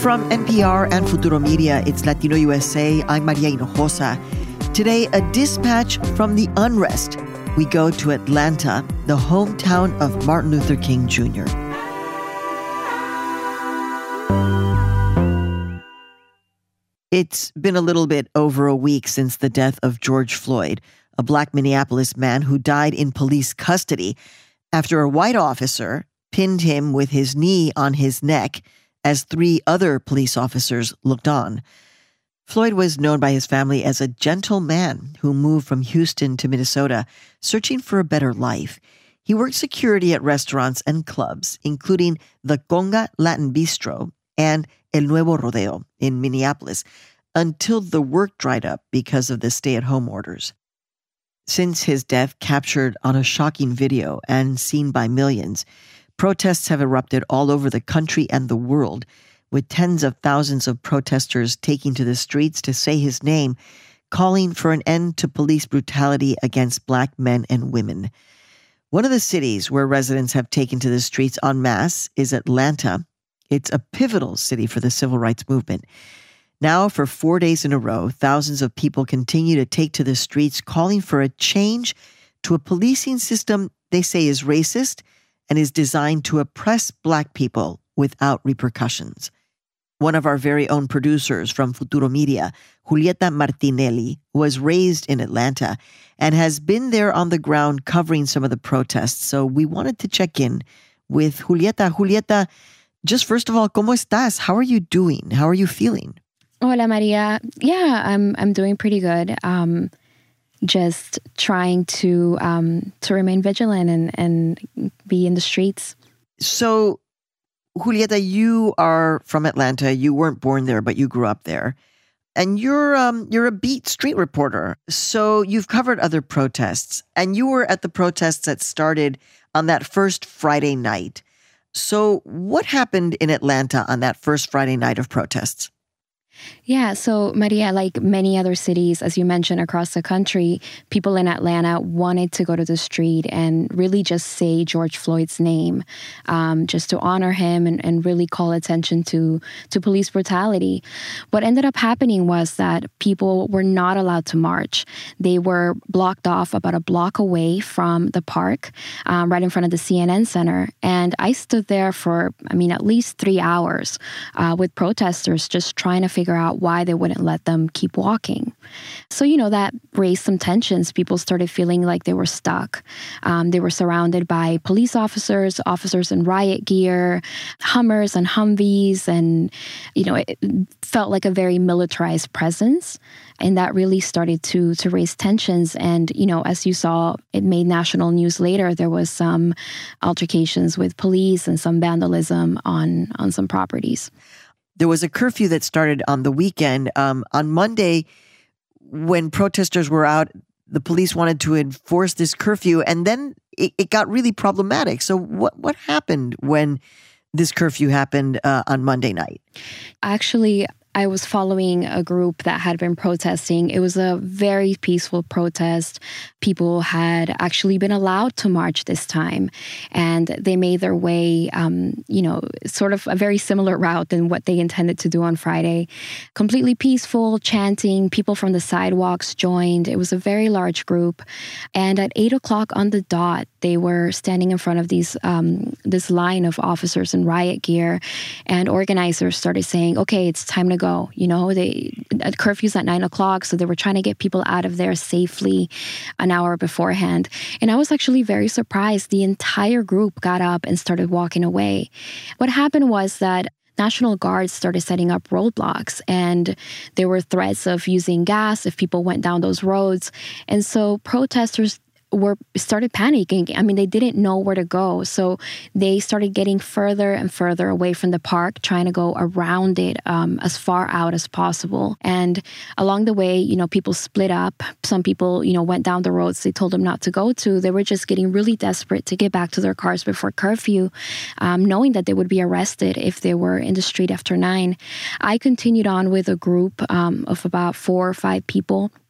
From NPR and Futuro Media, it's Latino USA. I'm Maria Hinojosa. Today, a dispatch from the unrest. We go to Atlanta, the hometown of Martin Luther King Jr. It's been a little bit over a week since the death of George Floyd, a Black Minneapolis man who died in police custody after a white officer pinned him with his knee on his neck as 3 other police officers looked on. Floyd was known by his family as a gentle man who moved from Houston to Minnesota, searching for a better life. He worked security at restaurants and clubs, including the Conga Latin Bistro and El Nuevo Rodeo in Minneapolis, until the work dried up because of the stay-at-home orders. Since his death, captured on a shocking video and seen by millions, protests have erupted all over the country and the world, with tens of thousands of protesters taking to the streets to say his name, calling for an end to police brutality against Black men and women. One of the cities where residents have taken to the streets en masse is Atlanta. It's a pivotal city for the civil rights movement. Now, for 4 days in a row, thousands of people continue to take to the streets, calling for a change to a policing system they say is racist and is designed to oppress Black people without repercussions. One of our very own producers from Futuro Media, Julieta Martinelli, was raised in Atlanta and has been there on the ground covering some of the protests. So we wanted to check in with Julieta. Julieta, just first of all, ¿cómo estás? How are you doing? How are you feeling? Hola, Maria. Yeah, I'm doing pretty good. Just trying to remain vigilant and be in the streets. So, Julieta, you are from Atlanta. You weren't born there, but you grew up there, and you're a beat street reporter. So you've covered other protests, and you were at the protests that started on that first Friday night. So, what happened in Atlanta on that first Friday night of protests? Yeah, so Maria, like many other cities, as you mentioned, across the country, people in Atlanta wanted to go to the street and really just say George Floyd's name, just to honor him and really call attention to police brutality. What ended up happening was that people were not allowed to march. They were blocked off about a block away from the park, right in front of the CNN Center. And I stood there for, at least 3 hours with protesters just trying to figure out why they wouldn't let them keep walking. So, that raised some tensions. People started feeling like they were stuck. They were surrounded by police officers in riot gear, Hummers and Humvees, and, it felt like a very militarized presence. And that really started to raise tensions. And, as you saw, it made national news later. There was some altercations with police and some vandalism on some properties. There was a curfew that started on the weekend. On Monday, when protesters were out, the police wanted to enforce this curfew, and then it got really problematic. So what happened when this curfew happened on Monday night? Actually, I was following a group that had been protesting. It was a very peaceful protest. People had actually been allowed to march this time, and they made their way, sort of a very similar route than what they intended to do on Friday. Completely peaceful, chanting. People from the sidewalks joined. It was a very large group. And at 8 o'clock on the dot, they were standing in front of this line of officers in riot gear, and organizers started saying, okay, it's time to go. Curfew's at 9 o'clock, so they were trying to get people out of there safely an hour beforehand. And I was actually very surprised. The entire group got up and started walking away. What happened was that National Guards started setting up roadblocks, and there were threats of using gas if people went down those roads. And so protesters started panicking. They didn't know where to go. So they started getting further and further away from the park, trying to go around it as far out as possible. And along the way, people split up. Some people, went down the roads they told them not to go to. They were just getting really desperate to get back to their cars before curfew, knowing that they would be arrested if they were in the street after 9. I continued on with a group of about 4 or 5 people.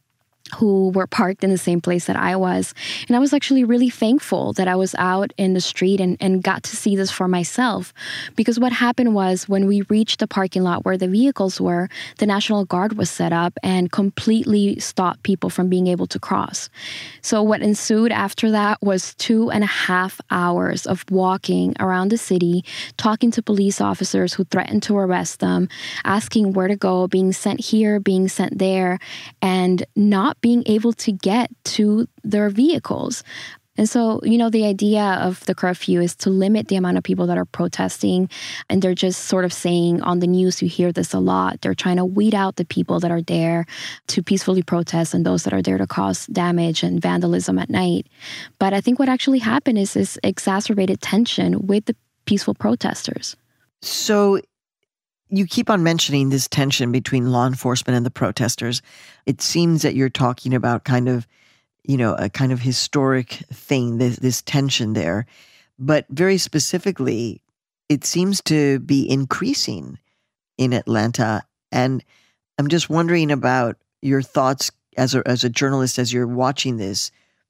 who were parked in the same place that I was. And I was actually really thankful that I was out in the street and got to see this for myself. Because what happened was when we reached the parking lot where the vehicles were, the National Guard was set up and completely stopped people from being able to cross. So what ensued after that was 2.5 hours of walking around the city, talking to police officers who threatened to arrest them, asking where to go, being sent here, being sent there, and not being able to get to their vehicles. And so, the idea of the curfew is to limit the amount of people that are protesting. And they're just sort of saying on the news, you hear this a lot. They're trying to weed out the people that are there to peacefully protest and those that are there to cause damage and vandalism at night. But I think what actually happened is this exacerbated tension with the peaceful protesters. So you keep on mentioning this tension between law enforcement and the protesters. It seems that you're talking about kind of, a kind of historic thing, this tension there. But very specifically, it seems to be increasing in Atlanta. And I'm just wondering about your thoughts as a journalist as you're watching this.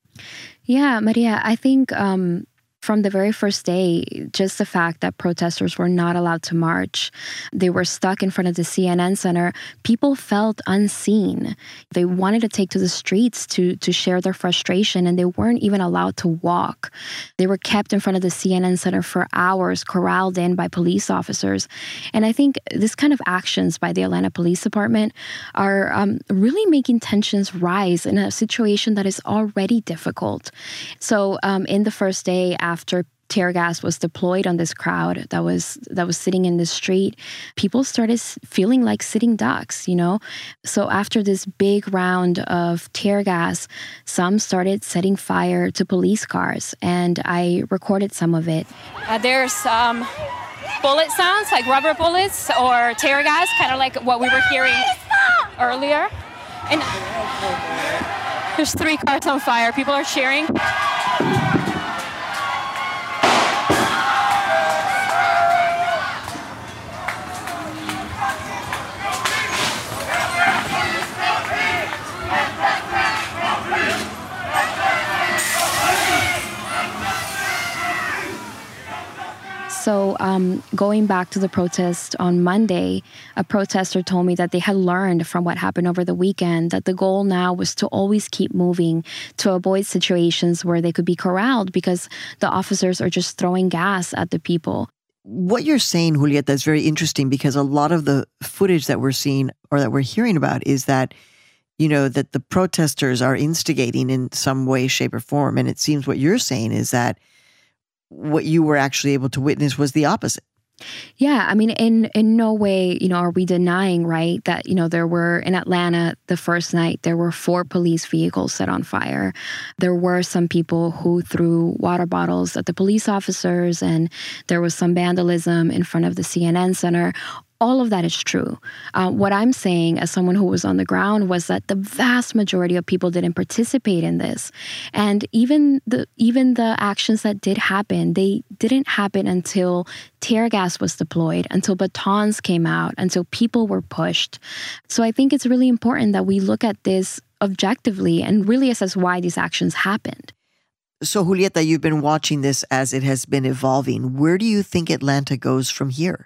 Yeah, Maria, I think from the very first day, just the fact that protesters were not allowed to march, they were stuck in front of the CNN Center, people felt unseen. They wanted to take to the streets to share their frustration, and they weren't even allowed to walk. They were kept in front of the CNN Center for hours, corralled in by police officers. And I think this kind of actions by the Atlanta Police Department are really making tensions rise in a situation that is already difficult. So in the first day after tear gas was deployed on this crowd that was sitting in the street, people started feeling like sitting ducks, So after this big round of tear gas, some started setting fire to police cars, and I recorded some of it. There's bullet sounds, like rubber bullets or tear gas, kind of like what we were hearing earlier. And there's 3 cars on fire. People are cheering. So going back to the protest on Monday, a protester told me that they had learned from what happened over the weekend that the goal now was to always keep moving to avoid situations where they could be corralled because the officers are just throwing gas at the people. What you're saying, Julieta, is very interesting because a lot of the footage that we're seeing or that we're hearing about is that, that the protesters are instigating in some way, shape, or form. And it seems what you're saying is that what you were actually able to witness was the opposite. Yeah, I mean, in no way, are we denying, right, that, there were, in Atlanta, the first night, there were 4 police vehicles set on fire. There were some people who threw water bottles at the police officers, and there was some vandalism in front of the CNN Center. All of that is true. What I'm saying as someone who was on the ground was that the vast majority of people didn't participate in this. And even the actions that did happen, they didn't happen until tear gas was deployed, until batons came out, until people were pushed. So I think it's really important that we look at this objectively and really assess why these actions happened. So Julieta, you've been watching this as it has been evolving. Where do you think Atlanta goes from here?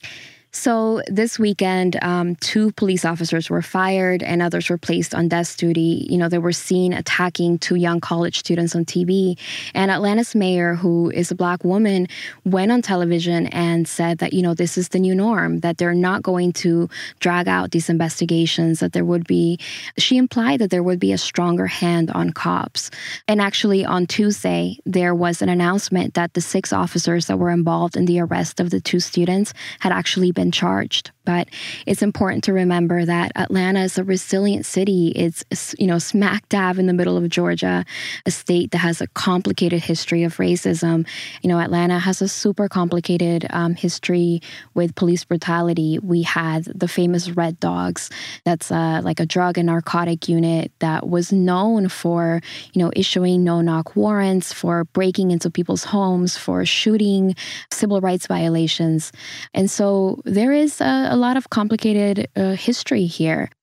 So this weekend, 2 police officers were fired and others were placed on desk duty. They were seen attacking 2 young college students on TV. And Atlanta's mayor, who is a Black woman, went on television and said that, this is the new norm, that they're not going to drag out these investigations, that she implied that there would be a stronger hand on cops. And actually on Tuesday, there was an announcement that the 6 officers that were involved in the arrest of the 2 students had actually been charged. But it's important to remember that Atlanta is a resilient city. It's, smack dab in the middle of Georgia, a state that has a complicated history of racism. Atlanta has a super complicated history with police brutality. We had the famous Red Dogs. That's like a drug and narcotic unit that was known for, issuing no-knock warrants, for breaking into people's homes, for shooting, civil rights violations. And so there is a lot of complicated history here.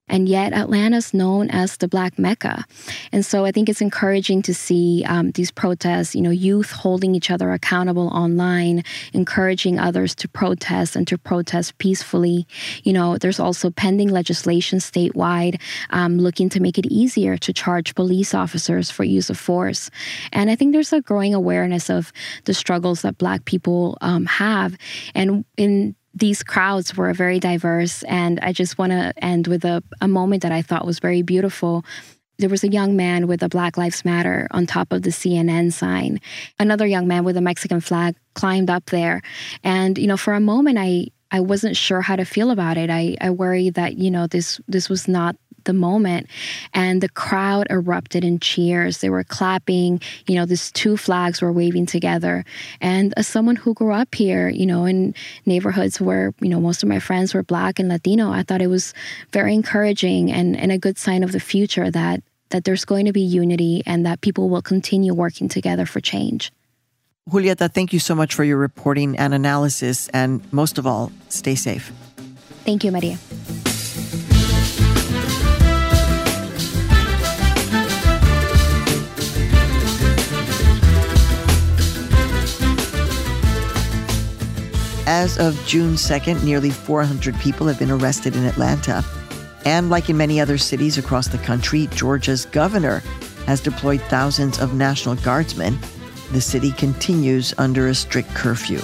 And yet Atlanta's known as the Black Mecca. And so I think it's encouraging to see these protests, youth holding each other accountable online, encouraging others to protest and to protest peacefully. There's also pending legislation statewide looking to make it easier to charge police officers for use of force. And I think there's a growing awareness of the struggles that Black people have. And these crowds were very diverse, and I just want to end with a moment that I thought was very beautiful. There was a young man with a Black Lives Matter on top of the CNN sign. Another young man with a Mexican flag climbed up there. And, for a moment, I wasn't sure how to feel about it. I worried that, this was not the moment. And the crowd erupted in cheers. They were clapping. These two flags were waving together. And as someone who grew up here, in neighborhoods where, most of my friends were Black and Latino, I thought it was very encouraging and a good sign of the future that there's going to be unity and that people will continue working together for change. Julieta, thank you so much for your reporting and analysis. And most of all, stay safe. Thank you, Maria. As of June 2nd, nearly 400 people have been arrested in Atlanta. And like in many other cities across the country, Georgia's governor has deployed thousands of National Guardsmen. The city continues under a strict curfew.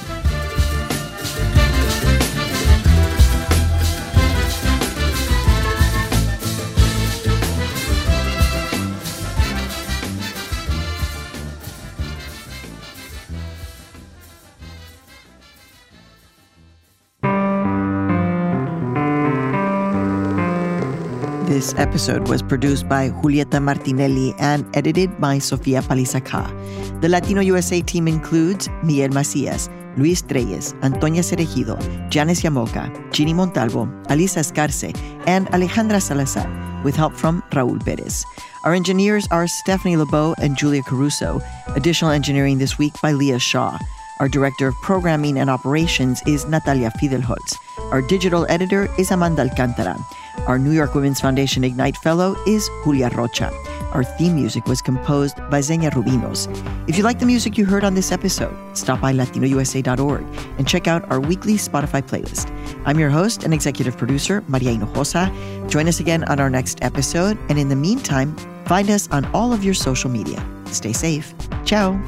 This episode was produced by Julieta Martinelli and edited by Sofia Palizaca. The Latino USA team includes Miguel Macias, Luis Treyes, Antonia Cerejido, Janice Yamoca, Ginny Montalvo, Alisa Escarce, and Alejandra Salazar, with help from Raul Perez. Our engineers are Stephanie Lebeau and Julia Caruso. Additional engineering this week by Leah Shaw. Our director of programming and operations is Natalia Fidelholtz. Our digital editor is Amanda Alcantara. Our New York Women's Foundation Ignite Fellow is Julia Rocha. Our theme music was composed by Xenia Rubinos. If you like the music you heard on this episode, stop by latinousa.org and check out our weekly Spotify playlist. I'm your host and executive producer, Maria Hinojosa. Join us again on our next episode. And in the meantime, find us on all of your social media. Stay safe. Ciao.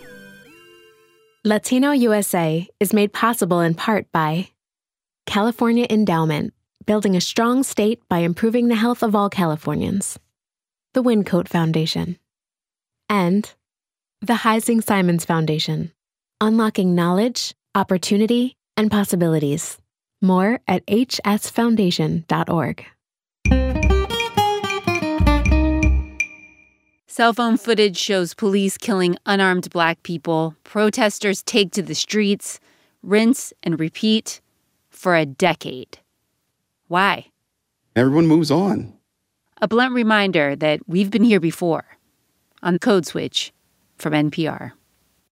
Latino USA is made possible in part by California Endowment, building a strong state by improving the health of all Californians. The Wyncote Foundation. And the Heising Simons Foundation, unlocking knowledge, opportunity, and possibilities. More at hsfoundation.org. Cell phone footage shows police killing unarmed Black people. Protesters take to the streets, rinse and repeat for a decade. Why? Everyone moves on. A blunt reminder that we've been here before on Code Switch from NPR.